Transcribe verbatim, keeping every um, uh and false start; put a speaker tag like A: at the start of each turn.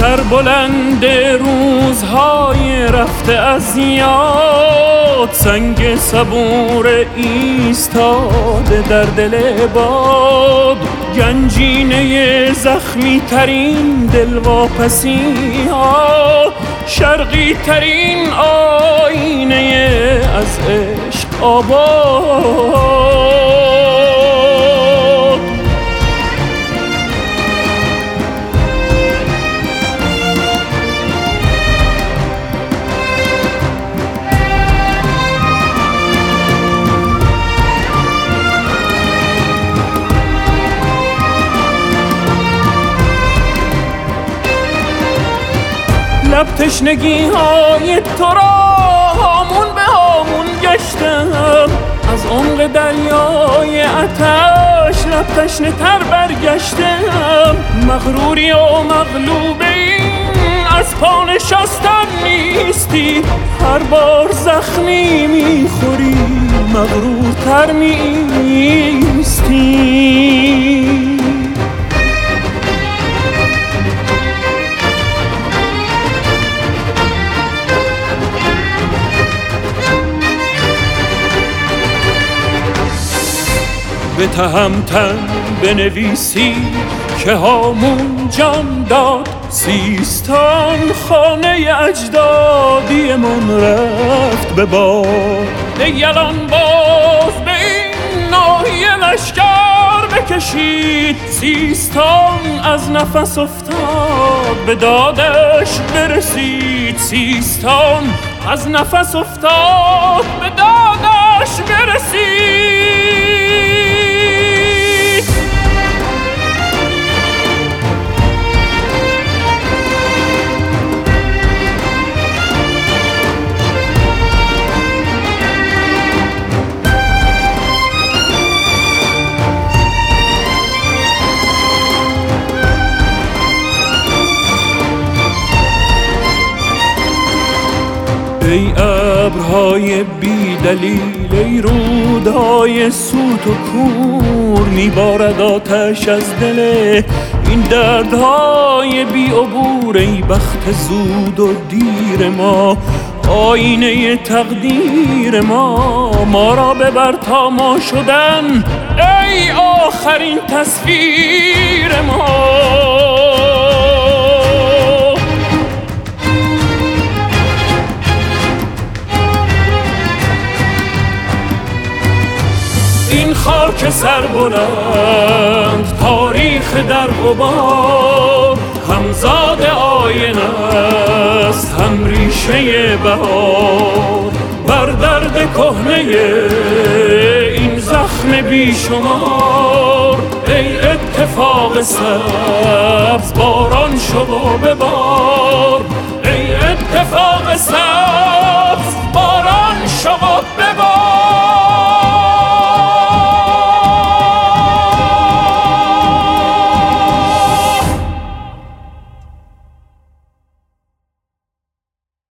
A: سربلند روزهای رفته از یاد، سنگ صبور ایستاده در دل باد، گنجینه زخمی ترین دلواپسی ها، شرقی ترین آینه از عشق آباد. لب تشنگی های تو را هامون به هامون گشتم، از عمق دریای آتش لب تشنه تر برگشتم. مغروری و مغلوب این از پا نشستن نیستی، هر بار زخمی میخوری مغرورتر میستی. به تهمتن بنویسی که هامون جان داد، سیستان خانه اجدادی من رفت به باد. یلان باز به این ناحیه لشکر بکشید، سیستان از نفس افتاد به دادش برسید. سیستان از نفس افتاد به دادش برسید. ای ابرهای بی دلیل، ای رودهای سوت و کور، میبارد آتش از دل این دردهای بی عبور. ای بخت زود و دیر ما، آینه تقدیر ما، ما را ببر تا ما شدن ای آخرین تصویر ما. این خاک سربلند تاریخ در غبار، همزاد آینه است هم ریشه بهار. بر درد کهنه این زخم بیشمار، ای اتفاق سبز باران شو و ببار. ای اتفاق سبز باران شو و ببار.